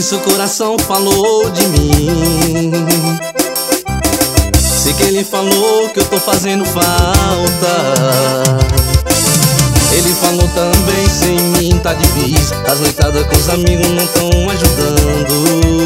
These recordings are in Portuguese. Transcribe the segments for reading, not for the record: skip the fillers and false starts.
seu coração falou de mim. Sei que ele falou que eu tô fazendo falta. Ele falou também, sem mim tá difícil. As noitadas com os amigos não tão ajudando.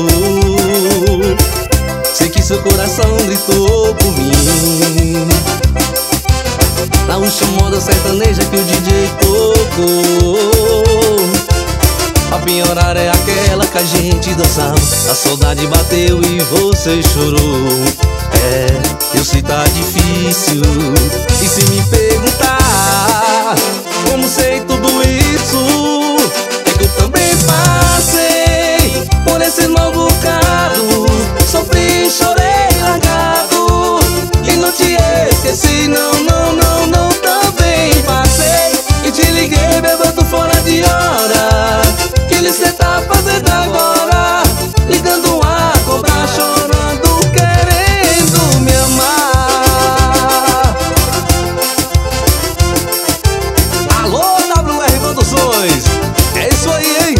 Sei que seu coração gritou por mim. Na última moda sertaneja que o DJ tocou, a pior hora é aquela que a gente dançava. A saudade bateu e você chorou. Eu sei tá difícil. E se me perguntar como sei tudo isso, é que eu também passei por esse mau bocado. Sofri, chorei, largado e não te esqueci, não, não, não, não. Também passei e te liguei bebendo fora de hora. Que cê tá fazendo agora? Ligando a cobrar, chorando, querendo me amar. Alô, WR Produções, é isso aí, hein?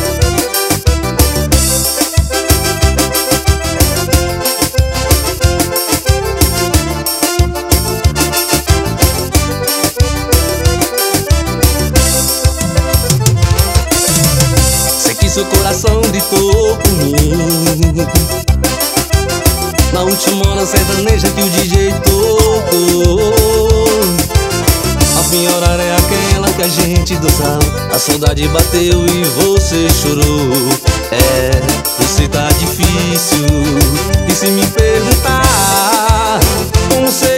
Seu coração gritou por mim. Na última hora sertaneja que o DJ tocou, a pior hora é aquela que a gente dançava. A saudade bateu e você chorou. Você tá difícil. E se me perguntar como sei